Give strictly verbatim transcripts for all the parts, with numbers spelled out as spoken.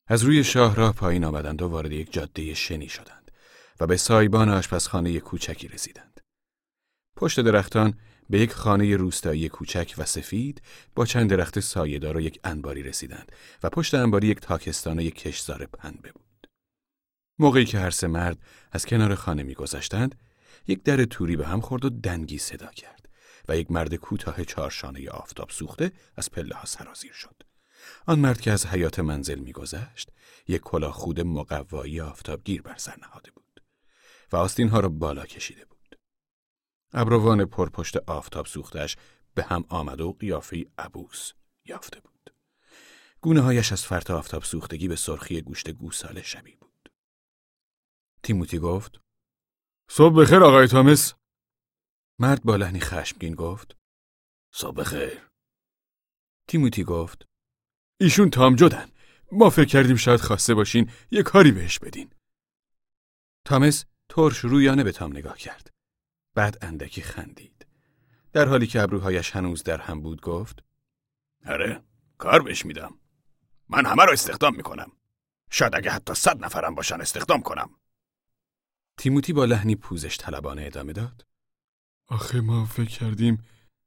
از روی شاهراه پایین آمدند و وارد یک جاده شنی شدند و به سایبان آشپزخانه کوچکی رسیدند. پشت درختان به یک خانه روستایی کوچک و سفید با چند درخت سایه‌دار و یک انباری رسیدند و پشت انباری یک تاکستان و یک کشتزار پنبه بود. موقعی که هر سه مرد از کنار خانه می‌گذشتند، یک در توری به هم خورد و دنگی صدا کرد و یک مرد کوتاه چهارشانه آفتاب سوخته از پله‌ها سرازیر شد. آن مرد که از حیاط منزل می‌گذشت، یک کلاه خود مقوایی آفتابگیر بر سر نهاده بود و آستین‌ها را بالا کشیده بود. ابروان پرپشت آفتاب سوختش به هم آمد و قیافه عبوس یافته بود. گونه هایش از فرط آفتاب سوختگی به سرخی گوشت گوساله شبیه بود. تیموتی گفت: صبح بخیر آقای تامس. مرد با لحنی خشمگین گفت: صبح بخیر. تیموتی گفت: ایشون تام جدن. ما فکر کردیم شاید خواسته باشین یه کاری بهش بدین. تامس ترش رویانه به تام نگاه کرد. بعد اندکی خندید. در حالی که ابروهایش هنوز در هم بود گفت: آره، کار بهش میدم. من همه رو استخدام میکنم. شاید اگه حتی صد نفرم باشن استخدام کنم. تیموتی با لحنی پوزش طلبانه ادامه داد: آخه ما فکر کردیم.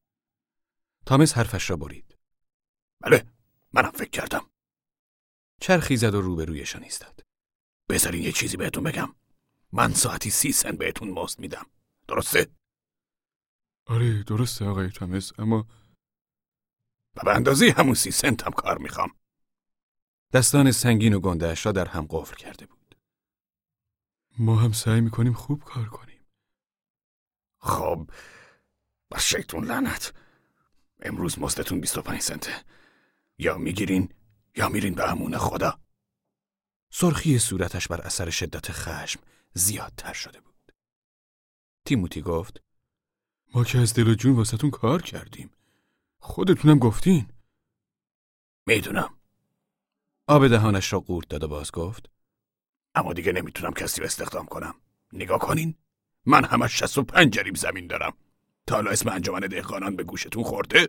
تامس حرفش را برید. بله، منم فکر کردم. چرخی زد و روبرویشان ایستاد. بذارین یه چیزی بهتون بگم. من ساعتی سی سنت بهتون مزد میدم. درسته؟ آره درسته آقای تامس، اما و به اندازه همون سی سنت هم کار میخوام. دستان سنگین و گنده‌اش را در هم قفل کرده بود. ما هم سعی میکنیم خوب کار کنیم. خب بر شیطون لعنت. امروز مزدتون بیست و پنج سنته. یا میگیرین یا میرین به امون خدا. سرخی صورتش بر اثر شدت خشم زیادتر شده بود. تیموتی گفت: ما که از دل و جون واسهتون کار کردیم. خودتونم گفتین. میدونم. آب دهانش را قورت داد و باز گفت: اما دیگه نمیتونم کسی رو استخدام کنم. نگاه کنین. من همش شصت و پنج جریب زمین دارم. تا حالا اسم انجمن دهقانان به گوشتون خورده؟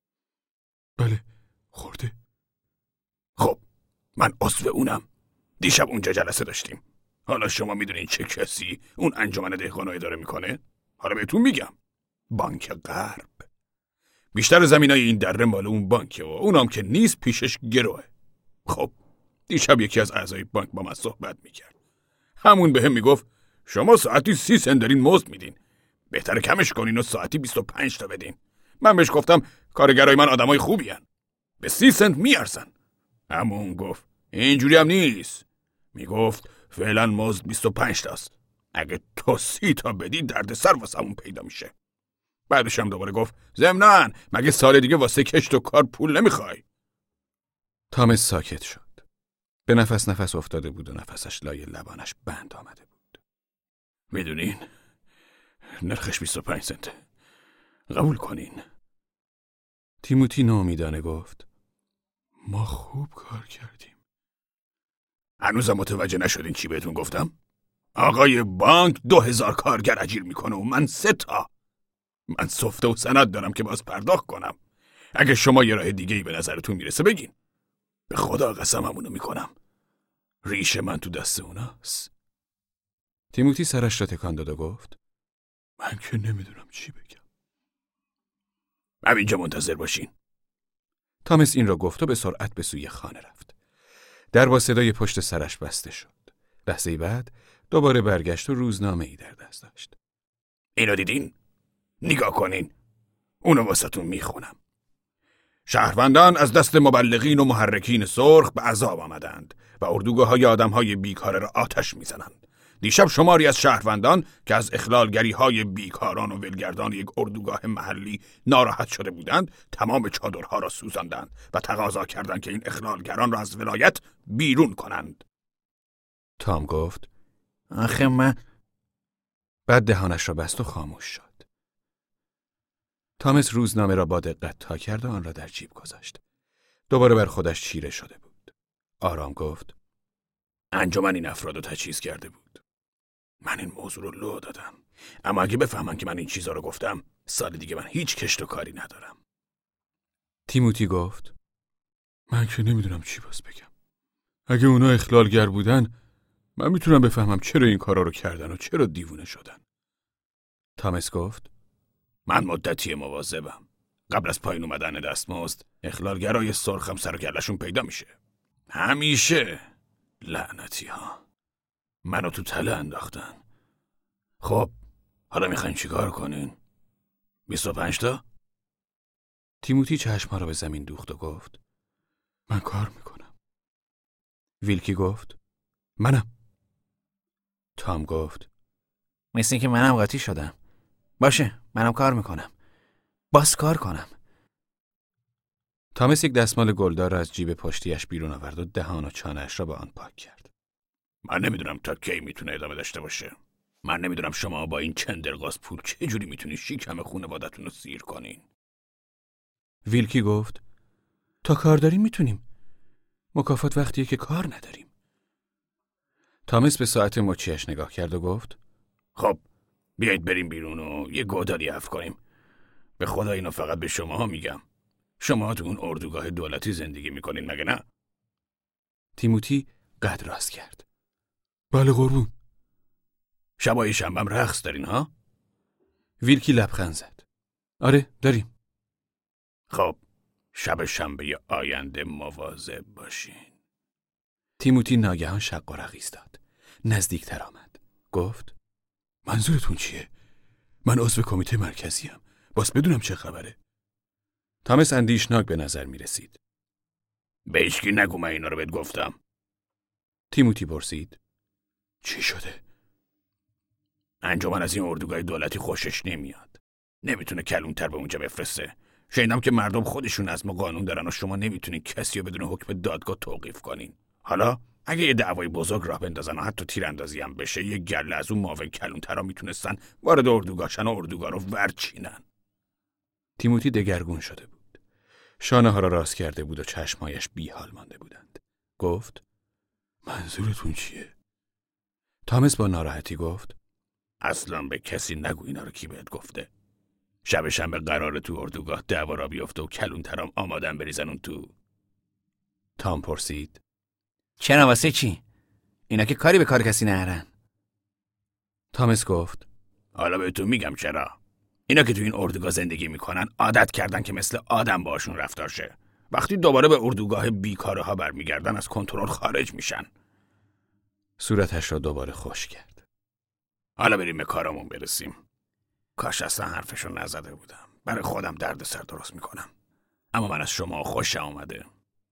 بله، خورده. خب، من عضو اونم. دیشب اونجا جلسه داشتیم. حالا شما میدونین چه کسی اون انجمن دهقانا اداره میکنه؟ حالا بهتون میگم. بانک غرب. بیشتر زمینای این دره مال اون بانکه و اونم که نیست پیشش گروه. خب دیشب یکی از اعضای بانک با من صحبت میکرد. همون بهم میگفت شما ساعتی سی سنت دارین مزد میدین. بهتره کمش کنین و ساعتی بیست و پنج تا بدین. من بهش گفتم کارگرای من آدمای خوبی هن. به سی سنت میارزن. اما اون گفت اینجوری هم نیست. میگفت فعلا مزد بیست و پنج تاست. اگه تو سی تا بدی درد سر واسه همون پیدا میشه. بعدش هم دوباره گفت ضمناً مگه سال دیگه واسه کشت و کار پول نمیخوای؟ تامس ساکت شد. به نفس نفس افتاده بود و نفسش لای لبانش بند آمده بود. میدونین نرخش بیست و پنج سنته. قبول کنین. تیموتی ناامیدانه گفت ما خوب کار کردیم. هنوزم متوجه نشدین چی بهتون گفتم؟ آقای بانک دو هزار کارگر اجیر میکنه و من سه تا. من سفته و سند دارم که باز پرداخت کنم. اگه شما یه راه دیگه‌ای به نظرتون میرسه بگین. به خدا قسم همونو میکنم. ریش من تو دست اوناست. تیموتی سرش را تکان داد و گفت من که نمیدونم چی بگم. همینجا منتظر باشین. تامس این را گفت و به سرعت به سوی خانه رفت. در با صدای پشت سرش بسته شد. لحظه‌ای بعد دوباره برگشت و روزنامه‌ای در دست داشت. اینو دیدین؟ نگاه کنین. اونو واسهتون میخونم. شهروندان از دست مبلغین و محرکین سرخ به عذاب آمدند و اردوگاه‌های آدم‌های بیکاره را آتش می‌زنند. دیشب شماری از شهروندان که از اخلالگری‌های بیکاران و ولگردان یک اردوگاه محلی ناراحت شده بودند، تمام چادرها را سوزاندند و تقاضا کردند که این اخلالگران را از ولایت بیرون کنند. تام گفت آخه من. بعد دهانش را بست و خاموش شد. تامس روزنامه را با دقت تا کرد و آن را در جیب گذاشت. دوباره بر خودش چیره شده بود. آرام گفت انجمن این افراد رو تجهیز کرده بود. من این موضوع رو لو دادم. اما اگه بفهمن که من این چیزا رو گفتم، سال دیگه من هیچ کشت و کاری ندارم. تیموتی گفت من که نمیدونم چی باز بگم. اگه اونا اخلالگر بودن، من میتونم بفهمم چرا این کارا رو کردن و چرا دیوونه شدن. تامس گفت من مدتی مواظبم. قبل از پایین اومدن دستمزد، اخلالگرای سرخم سر و کله‌شون پیدا میشه. همیشه. لعنتی ها. منو تو تله انداختن. خب، حالا میخواین چیکار کنین؟ بیست و پنج تا؟ تیموتی چشم‌ها را به زمین دوخت و گفت من کار میکنم. ویلکی گفت منم. تام گفت مثل این که منم قاطی شدم. باشه، منم کار میکنم. باز کار کنم. تامس یک دستمال گلدار را از جیب پشتیش بیرون آورد و دهان و چانه‌اش را با آن پاک کرد. من نمیدونم تا کی میتونه ادامه داشته باشه. من نمیدونم شما با این چندرغاز پول چه جوری میتونید شیکم خانواده‌تون رو سیر کنین. ویلکی گفت تا کار داریم میتونیم. مکافات وقتیه که کار نداریم. تامس به ساعت مچیش نگاه کرد و گفت خب بیایید بریم بیرون و یه گودالی حف کنیم. به خدا اینو فقط به شماها میگم. شما تو اون اردوگاه دولتی زندگی میکنین مگه نه؟ تیموتی قد راست کرد. بله قربون. شبای شنبه‌م رقص دارین ها؟ ویلکی لبخند زد. آره داریم. خب شب شنبه آینده مواظب باشین. تیموتی ناگهان شق و رق ایستاد. نزدیکتر آمد. گفت منظورتون چیه؟ من عضو کمیته مرکزیم. باز بدونم چه خبره. تامس اندیشناک به نظر می رسید. به هیچکی نگو من اینا رو بهت گفتم. تیموتی پرسید چی شده؟ انجمن از این اردوگاه دولتی خوشش نمیاد. نمیتونه کلونتر به اونجا بفرسته. شنیدم که مردم خودشون نظم و قانون دارن و شما نمیتونین کسی رو بدون حکم دادگاه توقیف کنین. حالا اگه یه دعوای بزرگ راه بندازن و حتی تیراندازی هم بشه، یه گله از اون معاون کلونترا میتونستن وارد اردوگاهشن و اردوگاه رو ورچینن. تیموتی دگرگون شده بود. شانه ها را راست کرده بود و چشمایش بی حال مانده بودند. گفت منظورتون چیه؟ تامس با ناراحتی گفت اصلا به کسی نگو اینا رو کی بهت گفته. شب شنبه قراره تو اردوگاه دعوا را بیفته و کلونترام آمادن بریزن اون تو. تام پرسید چرا واسه چی؟ اینا که کاری به کار کسی نهرن. تامس گفت حالا بهتون میگم چرا. اینا که تو این اردوگاه زندگی میکنن عادت کردن که مثل آدم باشون رفتار شه. وقتی دوباره به اردوگاه بیکاره ها برمیگردن از کنترل خارج میشن. صورتش را دوباره خوش کرد. حالا بریم به کارمون برسیم. کاش اصلا حرفشو نزده بودم. برای خودم درد سر درست میکنم. اما من از شما خوشم اومده.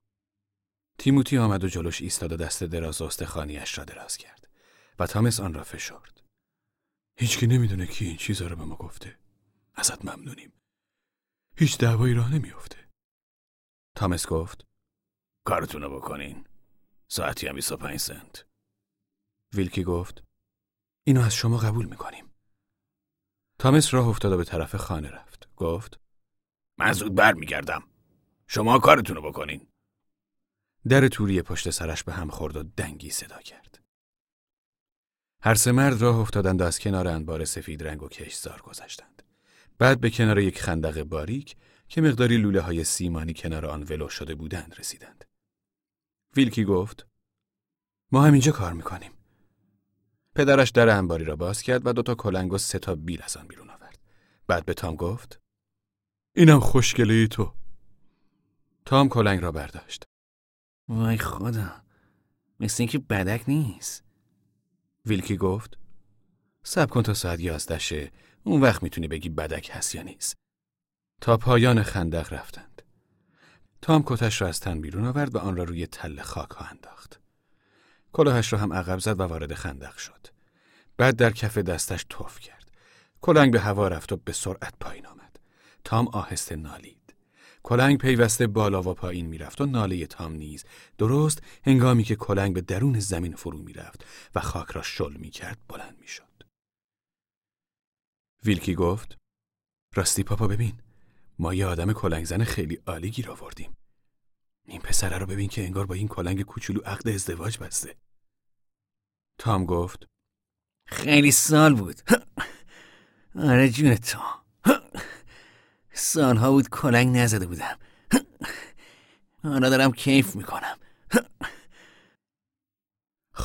تیموتی آمد و جلوش ایستاد و دست دراز استخوانی‌اش را دراز کرد و تامس آن را فشرد. هیچکی نمیدونه کی این چیزا رو به ما گفته. ازت ممنونیم. هیچ دعوایی راه نمیفته. تامس گفت کارتونو بکنین. ساعتی هم بیست و پنج سنت. ویلکی گفت اینو از شما قبول میکنیم. تامس راه افتاد و به طرف خانه رفت. گفت من زود بر میگردم. شما کارتونو بکنین. در توری پشت سرش به هم خورد و دنگی صدا کرد. هر سه مرد راه افتادند و از کنار انبار سفید رنگ و کشتزار گذشتند. بعد به کنار یک خندق باریک که مقداری لوله های سیمانی کنار آن ولو شده بودند رسیدند. ویلکی گفت ما هم اینجا کار میکنیم. پدرش در انباری را باز کرد و دوتا کلنگ و سه تا بیل از آن بیرون آورد. بعد به تام گفت اینم خوشگله تو. تام کلنگ را برداشت. وای خدا، مثل این که بدک نیست. ویلکی گفت صبر کن تا ساعت یازده شه، اون وقت میتونی بگی بدک هست یا نیست. تا پایان خندق رفتند. تام کتش را از تن بیرون آورد و آن را روی تله خاک ها انداخت. کلاهش را هم عقب زد و وارد خندق شد. بعد در کف دستش تف کرد. کلنگ به هوا رفت و به سرعت پایین آمد. تام آهسته نالید. کلنگ پیوسته بالا و پایین میرفت و ناله تام نیز درست هنگامی که کلنگ به درون زمین فرو میرفت و خاک را شل میکرد بلند میشد. ویلکی گفت راستی پاپا ببین، ما یه آدم کلنگ زن خیلی عالی گیر آوردیم. این پسره رو ببین که انگار با این کلنگ کوچولو عقد ازدواج بسته. تام گفت خیلی سال بود. آره جون تو. سالها بود کلنگ نزده بودم. حالا دارم کیف میکنم.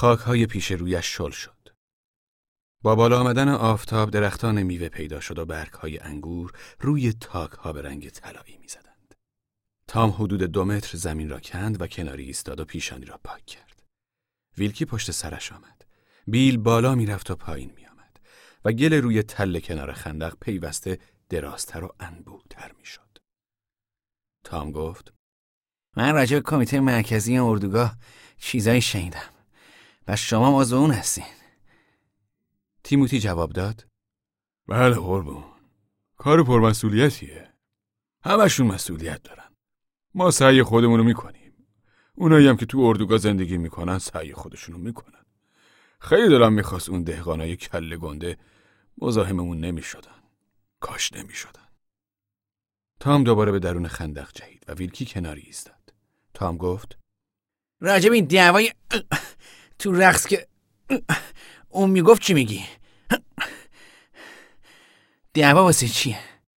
خاک‌های پیش رویش شل شد. با بالا آمدن آفتاب درختان میوه پیدا شد و برگ‌های انگور روی تاک‌ها به رنگ طلایی می‌زدند. تام حدود دو متر زمین را کند و کناری ایستاد و پیشانی را پاک کرد. ویلکی پشت سرش آمد. بیل بالا می‌رفت و پایین می‌آمد و گل روی تله کنار خندق پیوسته درازتر و انبوه‌تر می‌شد. تام گفت: من راجع به کمیته مرکزی اردوگاه چیزایی شنیدم و شما عضو اون هستین. تیموتی جواب داد: بله قربون، کار پرمسئولیتیه. همشون مسئولیت دارن. ما سعی خودمونو میکنیم. اونایی هم که تو اردوگاه زندگی میکنن سعی خودشونو میکنن. خیلی دلم میخواست اون دهقانای کله گنده مزاحممون نمیشدن. کاش نمیشدن. تام دوباره به درون خندق جهید و ویلکی کناری ایستاد. تام گفت: راجع به این دعوای تو رقص که اون میگفت چی میگی؟ دعوا واسه چیه؟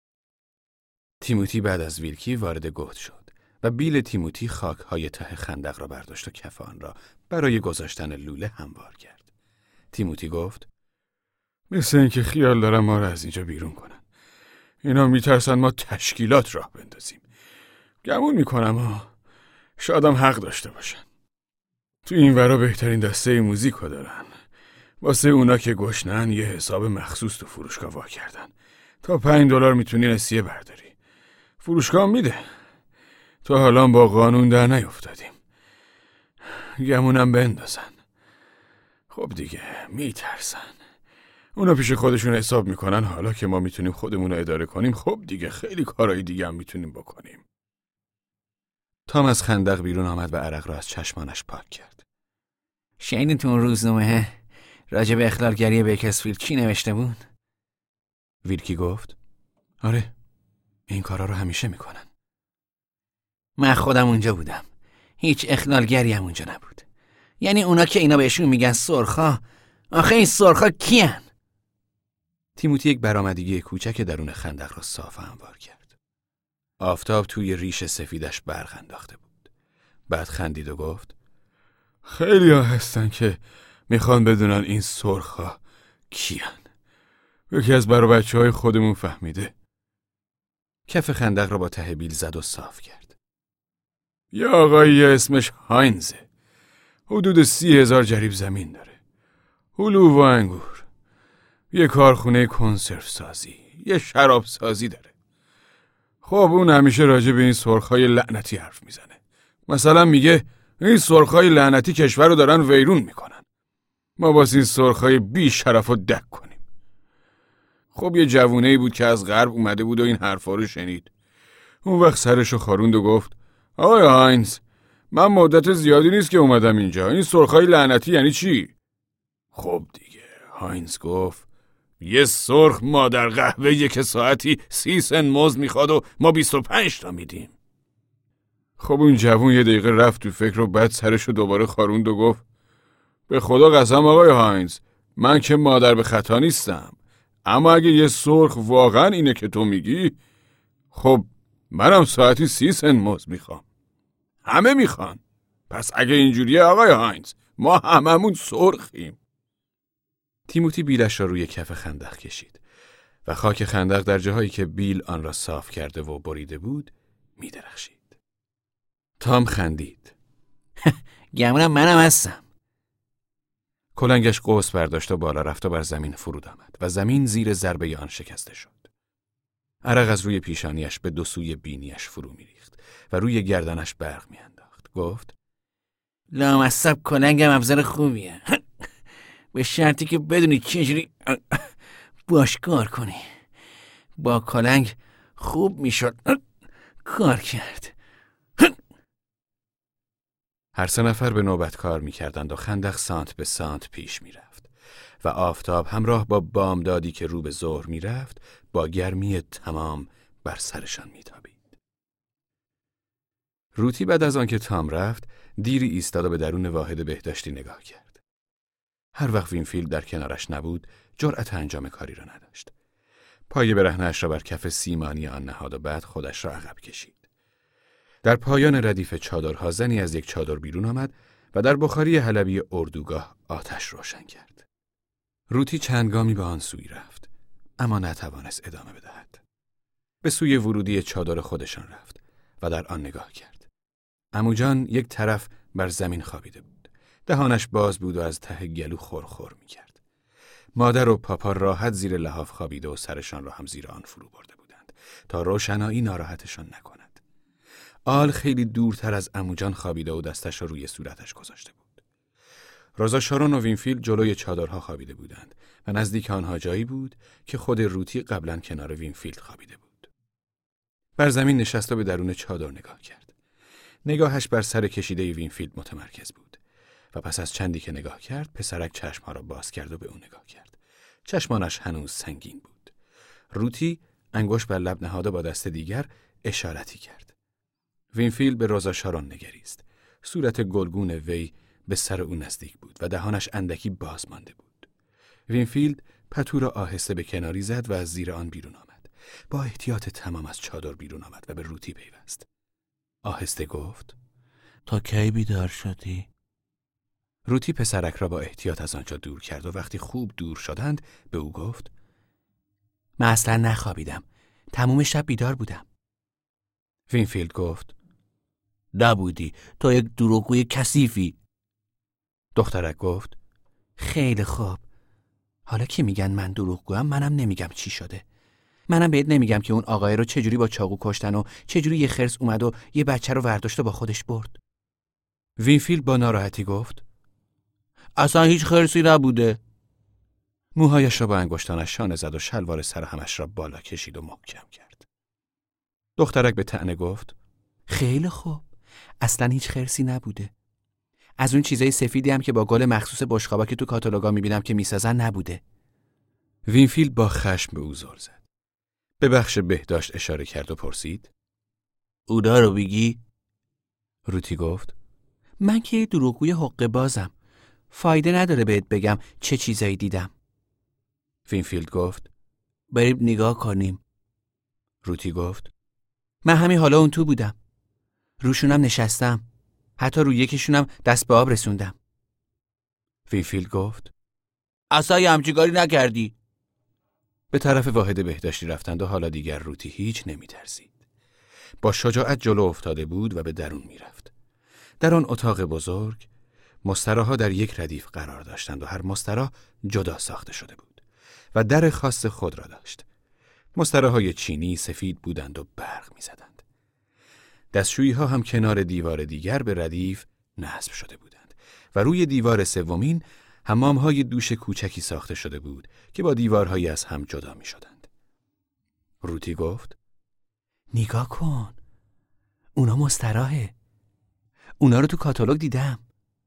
تیموتی بعد از ویلکی وارد گفت شد و بیل تیموتی خاک‌های ته خندق را برداشت و کف آن را برای گذاشتن لوله هموار کرد. تیموتی گفت: مثل اینکه خیال دارم ما را از اینجا بیرون کنن. اینا میترسن ما تشکیلات راه بندازیم. گمون میکنم ها شایدم حق داشته باشن. تو این ورا بهترین دسته موزیکو دارن. واسه اونا که گشنن یه حساب مخصوص تو فروشگاه وا کردن. تا پنج دلار میتونی نسیه برداری. فروشگاه میده. تا حالا با قانون در نیفتادیم. گمونم بندازن. خب دیگه میترسن. اونا پیش خودشون حساب میکنن حالا که ما میتونیم خودمون رو اداره کنیم، خب دیگه خیلی کارهای دیگه هم میتونیم بکنیم. تام از خندق بیرون آمد و عرق را از چشمانش پاک کرد. شنیدین تو اون روزنامه راجع به اخلالگری بیکرزفیلد چی نوشته بود؟ ویلکی گفت: آره، این کارا رو همیشه میکنن. من خودم اونجا بودم. هیچ اخلالگری هم اونجا نبود. یعنی اونا که اینا بهشون میگن سرخا، آخه این سرخا کیان؟ تیموتی یک برآمدگی کوچک درون خندق را صاف هموار کرد. آفتاب توی ریش سفیدش برق انداخته بود. بعد خندید و گفت: خیلی ها هستن که میخوان بدونن این سرخا کیان. یکی از برا بچه های خودمون فهمیده. کف خندق را با ته بیل زد و صاف کرد. یه آقایی اسمش هاینزه. حدود سی هزار جریب زمین داره. هلو و انگور. یه کارخونه کنسرو سازی. یه شراب سازی داره. خب اون همیشه راجع به این سرخای لعنتی حرف میزنه. مثلا میگه این سرخای لعنتی کشور رو دارن ویرون میکنن. ما واسه این سرخای بی شرف رو دک کنیم. خب یه جوونه‌ای بود که از غرب اومده بود و این حرفا رو شنید. اون وقت سرشو خاروند و گفت: آقای هاینز، من مدت زیادی نیست که اومدم اینجا. این سرخای لعنتی یعنی چی؟ خب دیگه هاینز گفت: یه سرخ مادر قهوه‌ای که ساعتی سی سن مزد میخواد و ما بیست و پنج تا میدیم. خب اون جوون یه دقیقه رفت تو فکر و بعد سرشو دوباره خاروند و گفت: به خدا قسم آقای هاینز، من که مادر به خطا نیستم. اما اگه یه سرخ واقعا اینه که تو میگی، خب منم ساعتی سی سن مزد میخوام. همه میخوان. پس اگه اینجوریه آقای هاینز، ما هممون سرخیم. تیموتی بیلش را روی کف خندق کشید و خاک خندق در جاهایی که بیل آن را صاف کرده و بریده بود میدرخشید. تام خندید. گمونم منم هستم. کلنگش قوس برداشت و بالا رفت و بر زمین فرود آمد و زمین زیر ضربه آن شکسته شد. عرق از روی پیشانیش به دو سوی بینیش فرو میریخت و روی گردنش برق میانداخت. گفت: لامصب کلنگم ابزار خوبیه. به شرطی که بدونی چجوری باش کار کنی. با کلنگ خوب میشد کار کرد. هر سه نفر به نوبت کار میکردند و خندق سانت به سانت پیش میرفت و آفتاب همراه با بامدادی که رو به ظهر میرفت با گرمی تمام بر سرشان میتابید. روتی بعد از آنکه تام رفت دیری ایستاد و به درون واحد بهداشتی نگاه کرد. هر وقت وینفیلد در کنارش نبود جرأت انجام کاری را نداشت. پای برهنه‌اش را بر کف سیمانی آن نهاد و بعد خودش را عقب کشید. در پایان ردیف چادرها زنی از یک چادر بیرون آمد و در بخاری حلبی اردوگاه آتش روشن کرد. روتی چند گامی به آن سوی رفت، اما نتوانست ادامه بدهد. به سوی ورودی چادر خودشان رفت و در آن نگاه کرد. عموجان یک طرف بر زمین خوابیده بود. دهانش باز بود و از ته گلو خورخور می‌کرد. مادر و پاپا راحت زیر لحاف خوابیده و سرشان را هم زیر آن فرو برده بودند تا روشنایی ناراحتشان نکند. آل خیلی دورتر از عموجان خوابیده و دستش را روی صورتش گذاشته بود. روزا شارون و وینفیلد جلوی چادرها خوابیده بودند و نزدیک آنها جایی بود که خود روتی قبلا کنار وینفیلد خوابیده بود. بر زمین نشست و به درون چادر نگاه کرد. نگاهش بر سر کشیده وینفیلد متمرکز بود و پس از چندی که نگاه کرد پسرک چشمها را باز کرد و به او نگاه کرد. چشمانش هنوز سنگین بود. روتی انگشت بر لب نهاده با دست دیگر اشارتی کرد. وینفیلد به روزا شارون نگریست. صورت گلگون وی به سر او نزدیک بود و دهانش اندکی باز مانده بود. وینفیلد پتو را آهسته به کناری زد و از زیر آن بیرون آمد. با احتیاط تمام از چادر بیرون آمد و به روتی پیوست. آهسته گفت: تا کی بیدار شدی؟ روتی پسرک را با احتیاط از آنجا دور کرد و وقتی خوب دور شدند به او گفت: من اصلا نخوابیدم. تموم شب بیدار بودم. وینفیلد گفت: نبودی، تو یک دروغگوی کثیفی. دخترک گفت: خیلی خوب. حالا که میگن من دروغگوام، منم نمیگم چی شده. منم بهت نمیگم که اون آقای رو چجوری با چاقو کشتن و چجوری یه خرس اومد و یه بچه رو ورداشت و با خودش برد. وینفیلد با ناراحتی گفت: اصلا هیچ خرسی نبوده. موهایش را با انگشتانش شانه زد و شلوار سر همش را بالا کشید و محکم کرد. دخترک به طعنه گفت: خیلی خوب. اصلا هیچ خرسی نبوده. از اون چیزای سفیدی هم که با گل مخصوص بشقابا که تو کاتالوگا میبینم که میسازن نبوده. وینفیلد با خشم به او زل زد. به بخش بهداشت اشاره کرد و پرسید: اونا رو میگی؟ روتی گفت: من که یه دروغگوی حقه بازم. فایده نداره بهت بگم چه چیزایی دیدم. وینفیلد گفت: بریم نگاه کنیم. روتی گفت: من همین حالا اون تو بودم. روشونم نشستم. حتی روی یکیشونم دست به آب رسوندم. وینفیلد گفت: اصلا یه همچین کاری نکردی. به طرف واحد بهداشتی رفتند و حالا دیگر روتی هیچ نمی ترسید. با شجاعت جلو افتاده بود و به درون می رفت. در آن اتاق بزرگ مستراها در یک ردیف قرار داشتند و هر مستراح جدا ساخته شده بود و در خاص خود را داشت. مستراهای چینی سفید بودند و برق می زدند. دستشویی ها هم کنار دیوار دیگر به ردیف نصب شده بودند و روی دیوار سومین حمام های دوش کوچکی ساخته شده بود که با دیوارهایی از هم جدا می شدند. روتی گفت: نگاه کن. اونا مستراحه. اونا رو تو کاتالوگ دیدم.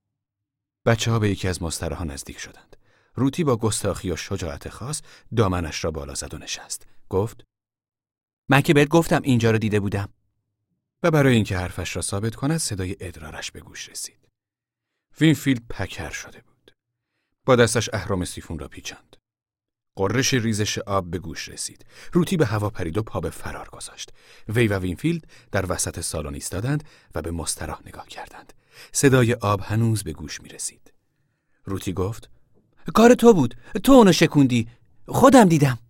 بچه ها به یکی از مستراها نزدیک شدند. روتی با گستاخی و شجاعت خاص دامنش را بالا زد و نشست. گفت: من که بهت گفتم اینجا رو دیده بودم. و برای اینکه حرفش را ثابت کند صدای ادرارش به گوش رسید. وینفیلد پکر شده بود. با دستش اهرام سیفون را پیچاند. قررش ریزش آب به گوش رسید. روتی به هوا پرید و پا به فرار گذاشت. وی و وینفیلد در وسط سالن ایستادند و به مستراح نگاه کردند. صدای آب هنوز به گوش می رسید. روتی گفت: کار تو بود. تو اونو شکوندی. خودم دیدم.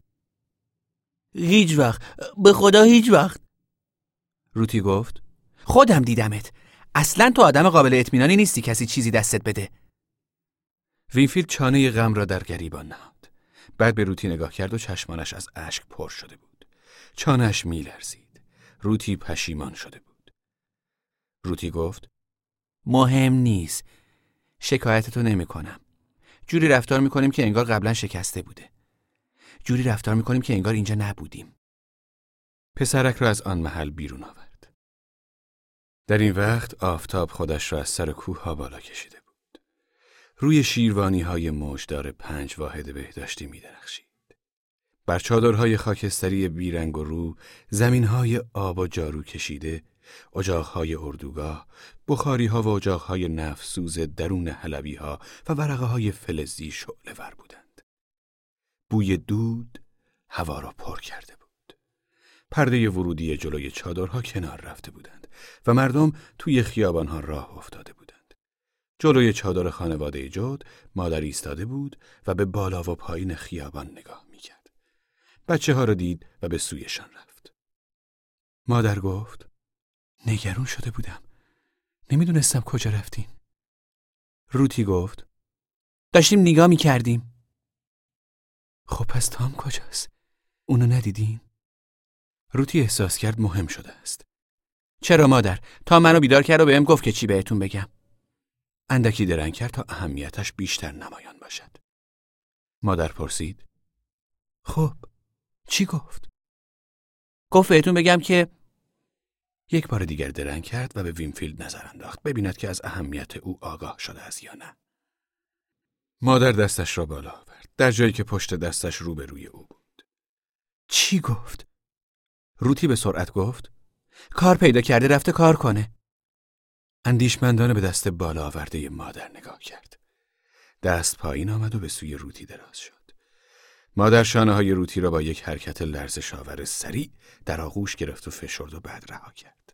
هیچ وقت. به خدا هیچ وقت. روتی گفت: خودم دیدمت. اصلا تو آدم قابل اطمینانی نیستی کسی چیزی دستت بده. وینفیلد چانه غم را در گریبان نهاد. بعد به روتی نگاه کرد و چشمانش از اشک پر شده بود. چانه‌اش می‌لرزید. روتی پشیمان شده بود. روتی گفت: مهم نیست. شکایتتو نمی کنم. جوری رفتار میکنیم که انگار قبلا شکسته بوده. جوری رفتار میکنیم که انگار اینجا نبودیم. پسرک را از آن محل بیرون آورد. در این وقت آفتاب خودش را از سر کوه ها بالا کشیده بود. روی شیروانی های موجدار پنج واحد بهداشتی می درخشید. بر چادرهای خاکستری بیرنگ و رو، زمینهای آب و جارو کشیده، اجاقهای اردوگاه، بخاریها و اجاقهای نفت‌سوز درون حلبیها و ورقه‌های فلزی شعله ور بودند. بوی دود هوا را پر کرده بود. پرده ورودی جلوی چادرها کنار رفته بودند و مردم توی خیابانها راه افتاده بودند. جلوی چادر خانواده جود مادر ایستاده بود و به بالا و پایین خیابان نگاه میکرد. بچه ها را دید و به سویشان رفت. مادر گفت: نگران شده بودم. نمیدونستم کجا رفتین. روتی گفت: داشتیم نگاه میکردیم. خب پس تام کجاست؟ اونو ندیدین؟ روتی احساس کرد مهم شده است. چرا مادر؟ تا منو بیدار کرد و بهم گفت که چی بهتون بگم. اندکی درنگ کرد تا اهمیتش بیشتر نمایان باشد. مادر پرسید: خب چی گفت؟ گفت بهتون بگم که... یک بار دیگر درنگ کرد و به وینفیلد نظر انداخت ببیند که از اهمیت او آگاه شده است یا نه. مادر دستش را بالا آورد در جایی که پشت دستش روبروی او بود. چی گفت؟ روتی به سرعت گفت: کار پیدا کرده رفته کار کنه. اندیشمندانه به دست بالا آورده مادر نگاه کرد. دست پایین آمد و به سوی روتی دراز شد. مادر شانه های روتی را با یک حرکت لرزش آور سریع در آغوش گرفت و فشرد و بعد رها کرد.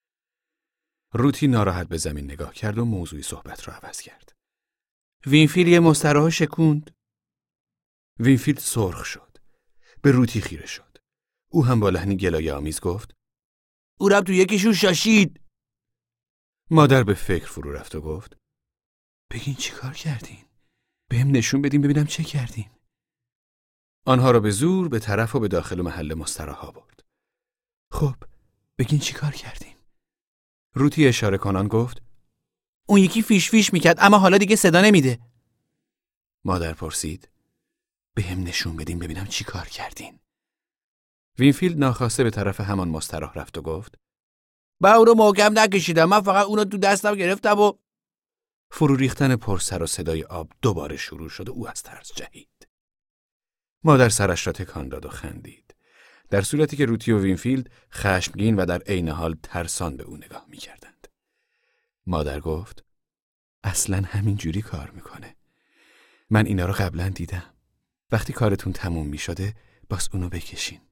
روتی ناراحت به زمین نگاه کرد و موضوع صحبت را عوض کرد. وینفیلد یه مستراح شکوند. وینفیلد سرخ شد. به روتی خیره شد. او هم با لحنی گلایه آمیز گفت: او رفت تو یکیشون شاشید. مادر به فکر فرو رفت و گفت: بگین چی کار کردین؟ بهم نشون بدین ببینم چه کردین. آنها را به زور به طرف و به داخل محل مستراحا برد. خب بگین چی کار کردین؟ روتی اشاره کنان گفت: اون یکی فیش فیش میکرد اما حالا دیگه صدا نمیده. مادر پرسید: بهم نشون بدین ببینم چی کار کردین. وینفیلد ناخواسته به طرف همان مستراح رفت و گفت: با اونو محکم نکشیدم، من فقط اونو تو دستم گرفتم و... فرو ریختن پر سر و صدای آب دوباره شروع شد و او از ترس جهید. مادر سرش را تکان داد و خندید، در صورتی که روتی و وینفیلد خشمگین و در عین حال ترسان به او نگاه می‌کردند. مادر گفت: اصلاً همین جوری کار میکنه. من اینا رو قبلا دیدم. وقتی کارتون تموم میشده باز اونو بکشین.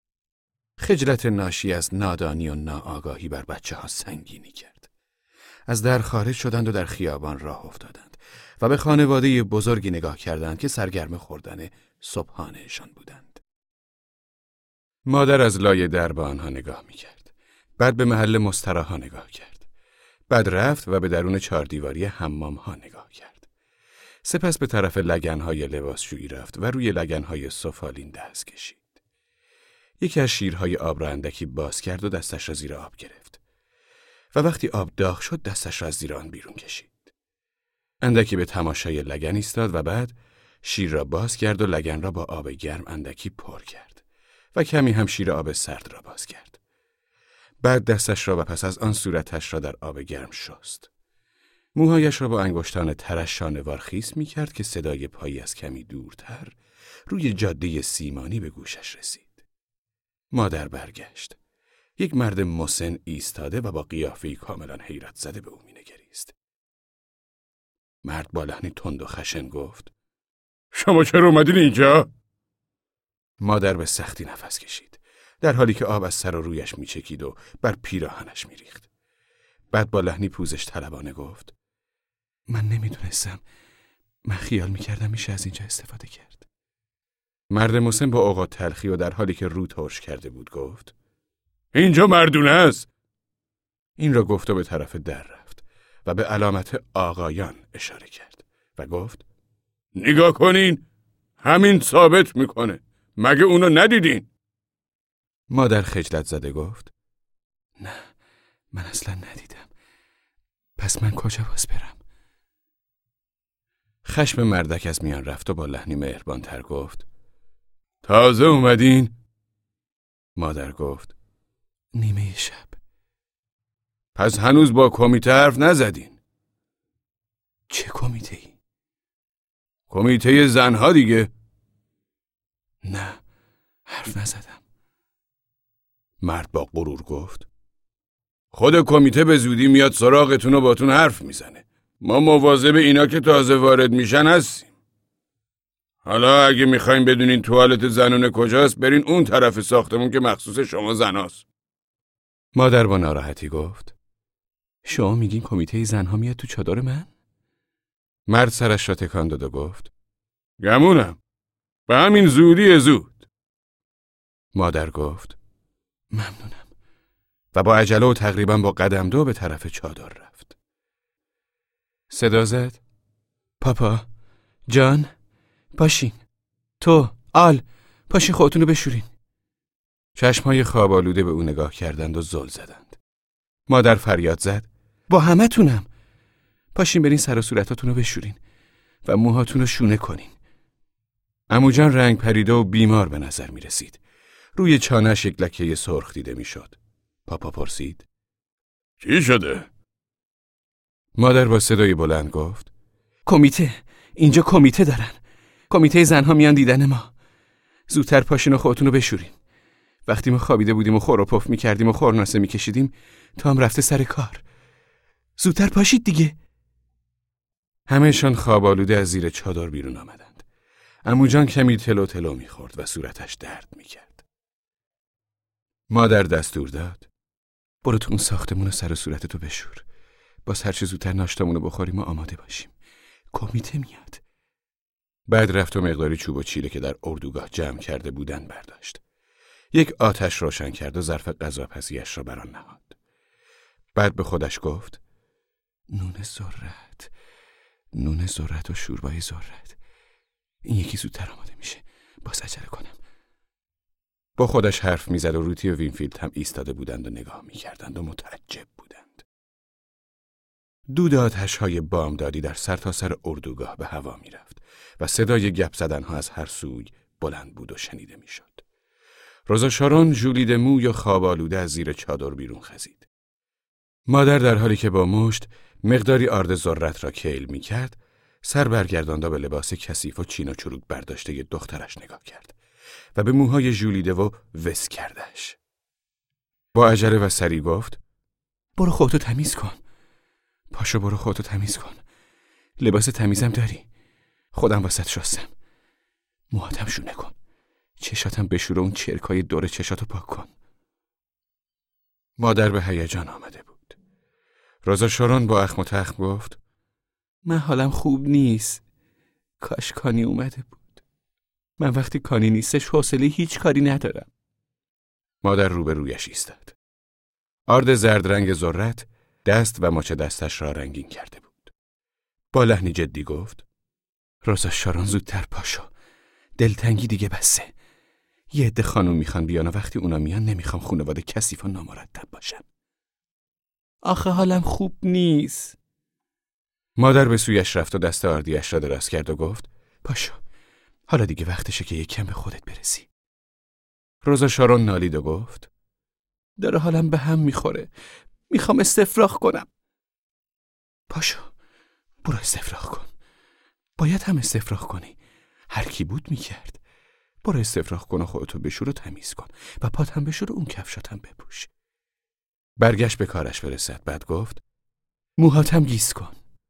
خجلت ناشی از نادانی و ناآگاهی بر بچه ها سنگینی کرد. از در خارج شدند و در خیابان راه افتادند و به خانواده بزرگی نگاه کردند که سرگرم خوردن صبحانهشان بودند. مادر از لای در به آنها نگاه میکرد. بعد به محل مستراحا نگاه کرد. بعد رفت و به درون چهاردیواری حمام ها نگاه کرد. سپس به طرف لگن‌های لباسشویی رفت و روی لگن‌های سفالین دست کشید. یکی از شیرهای آب را اندکی باز کرد و دستش را زیر آب گرفت و وقتی آب داغ شد دستش را از زیر آن بیرون کشید. اندکی به تماشای لگن ایستاد و بعد شیر را باز کرد و لگن را با آب گرم اندکی پر کرد و کمی هم شیر آب سرد را باز کرد. بعد دستش را و پس از آن صورتش را در آب گرم شست. موهایش را با انگشتان ترش شانه‌وار خیس می کرد که صدای پایی از کمی دورتر روی جاده سیمانی به گوشش رسید. مادر برگشت. یک مرد مسن ایستاده و با قیافه‌ای کاملا حیرت زده به او می‌نگریست. مرد با لحنی تند و خشن گفت: شما چرا اومدین اینجا؟ مادر به سختی نفس کشید، در حالی که آب از سر و رویش می‌چکید و بر پیراهنش می‌ریخت. بعد با لحنی پوزش طلبانه گفت: من نمی‌دونستم. من خیال می‌کردم میشه از اینجا استفاده کرد. مرد مسن با اوقات تلخی و در حالی که رو ترش کرده بود گفت: اینجا مردونه است. این را گفت و به طرف در رفت و به علامت آقایان اشاره کرد و گفت: نگاه کنین، همین ثابت میکنه. مگه اونو ندیدین؟ مادر خجلت زده گفت: نه، من اصلا ندیدم. پس من کجا باز برم؟ خشم مردک از میان رفت و با لحنی مهربان تر گفت: تازه اومدین؟ مادر گفت: نیمه شب. پس هنوز با کمیته حرف نزدین؟ چه کمیته ای؟ کمیته زنها دیگه. نه، حرف نزدم. مرد با غرور گفت: خود کمیته به زودی میاد سراغتون و باتون حرف میزنه. ما مواظب اینا که تازه وارد میشن هستیم. حالا اگه میخواین بدونین توالت زنونه کجاست، برین اون طرف ساختمون که مخصوص شما زناست. مادر با ناراحتی گفت: شما میگین کمیته زنها میاد تو چادر من؟ مرد سرش را تکان داد و گفت گمونم. به همین زودی زود. مادر گفت ممنونم و با عجله و تقریبا با قدم دو به طرف چادر رفت. صدا زد پاپا، جان، پاشین. تو، آل، پاشین خودتونو بشورین. چشمهای خواب آلوده به او نگاه کردند و زل زدند. مادر فریاد زد با همه تونم. پاشین برین سر و صورتاتونو بشورین و موهاتونو شونه کنین. عموجان رنگ پریده و بیمار به نظر می رسید. روی چانه‌اش یک لکه سرخ دیده می شد. پاپا پرسید چی شده؟ مادر با صدای بلند گفت کمیته، اینجا کمیته دارن. کمیته زنها میان دیدن ما. زودتر پاشین و خودتونو بشورین. وقتی ما خوابیده بودیم و خور و پف می کردیم و خورناسه می کشیدیم، تو هم رفته سر کار. زودتر پاشید دیگه. همه‌شان خواب آلوده از زیر چادر بیرون آمدند. عموجان کمی تلو تلو می خورد و صورتش درد می کرد. مادر دستور داد برو تو اون ساختمون و سر و صورتتو بشور. باز هر چه زودتر ناشتامونو بخوریم و آماده باشیم. کمیته میاد. بعد رفت و مقداری چوب و چیله که در اردوگاه جمع کرده بودن برداشت. یک آتش روشن کرد و ظرف غذاپزی‌اش را بر آن نهاد. بعد به خودش گفت نون ذرت، نون ذرت و شوربای ذرت. این یکی زودتر آماده میشه. باز عجله کنم. با خودش حرف میزد و روتی و وینفیلد هم ایستاده بودند و نگاه میکردند و متعجب بودند. دود آتش‌های بامدادی در سرتاسر اردوگاه به هوا میرفت و صدای گپ زدنها از هر سوی بلند بود و شنیده میشد. روزا شارون ژولیده موی و خواب آلوده از زیر چادر بیرون خزید. مادر در حالی که با مشت مقداری آرد ذرت را کیل میکرد، سر برگردانده به لباس کثیف و چین و چروک برداشته ی دخترش نگاه کرد و به موهای ژولیده و وس کردش. با عجله و سری گفت برو خودتو تمیز کن. پاشو برو خودتو تمیز کن. لباس تمیزم داری؟ خودم واسط شستم. موهاتم شونه کن. چشاتم بشور و اون چرکای دور چشاتو پاک کن. مادر به هیجان آمده بود. روزا شارون با اخم و تخم گفت من حالم خوب نیست. کاش کانی اومده بود. من وقتی کانی نیستش حوصله هیچ کاری ندارم. مادر روبرویش ایستاد. آرد زرد رنگ ذرت دست و مچ دستش را رنگین کرده بود. با لحنی جدی گفت روزا شارون زودتر پاشو. دلتنگی دیگه بسه. یه عده خانوم میخوان بیان و وقتی اونا میان نمیخوام خانواده کثیف و نامرتب باشم. آخه حالم خوب نیست. مادر به سویش رفت و دست آردیش را دراز کرد و گفت پاشو. حالا دیگه وقتشه که یک کم به خودت برسی. روزا شارون نالید و گفت داره حالم به هم میخوره. میخوام استفراغ کنم. پاشو. برو استفراغ کن. باید هم استفراغ کنی. هر کی بود میکرد. برو استفراغ کن و خودتو بشور و تمیز کن و پات هم بشور و اون کفشات هم بپوش. برگشت به کارش برسد. بعد گفت موهات هم گیس کن.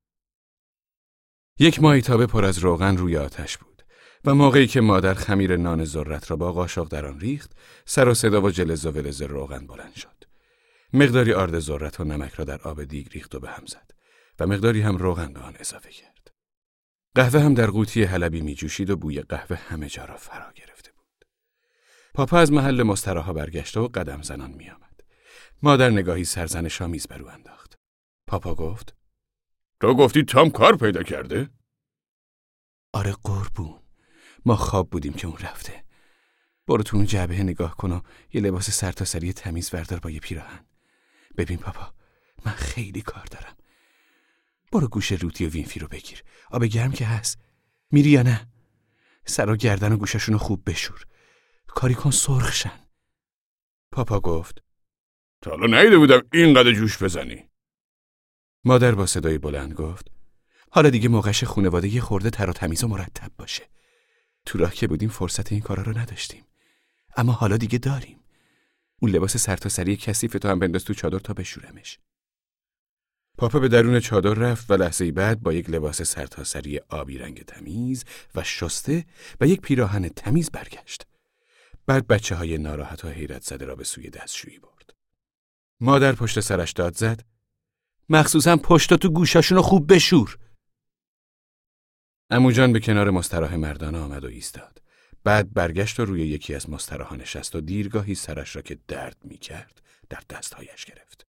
یک مایتابه پر از روغن روی آتش بود و موقعی که مادر خمیر نان ذرت را با قاشق در آن ریخت، سر و صدا و جلز و ولز روغن بلند شد. مقداری آرد ذرت و نمک را در آب دیگ ریخت و به هم زد و مقداری هم روغن به آن اضافه کرد. قهوه هم در قوطی حلبی می جوشید و بوی قهوه همه جا را فرا گرفته بود. پاپا از محل مستراحا برگشت و قدم زنان می آمد. مادر نگاهی سرزنش آمیز بر او انداخت. پاپا گفت تو گفتی تام کار پیدا کرده؟ آره قربون. ما خواب بودیم که اون رفته. برو تو اون جعبه نگاه کن و یه لباس سرتاسری تمیز بردار با یه پیراهن. ببین پاپا، من خیلی کار دارم. برو گوش روتی و وینفی رو بگیر. آب گرم که هست. میری یا نه؟ سر و گردن و گوششونو خوب بشور. کاری کن سرخ شن. پاپا گفت تا حالا ندیده بودم اینقدر جوش بزنی. مادر با صدای بلند گفت حالا دیگه موقعش خانواده یه خورده تر و تمیز و مرتب باشه. تو راه که بودیم فرصت این کارا رو نداشتیم. اما حالا دیگه داریم. اون لباس سرتاسری کثیف تو هم بنداز تو چادر تا بشورمش. پاپا به درون چادر رفت و لحظه‌ای بعد با یک لباس سرتاسری آبی رنگ تمیز و شسته و یک پیراهن تمیز برگشت. بعد بچه‌های ناراحت و حیرت زده را به سوی دستشویی برد. مادر پشت سرش داد زد مخصوصا پشتا تو گوشاشونو خوب بشور. عموجان به کنار مستراح مردانه آمد و ایستاد. بعد برگشت و روی یکی از مستراحان نشست و دیرگاهی سرش را که درد می کرد در دستهایش گرفت.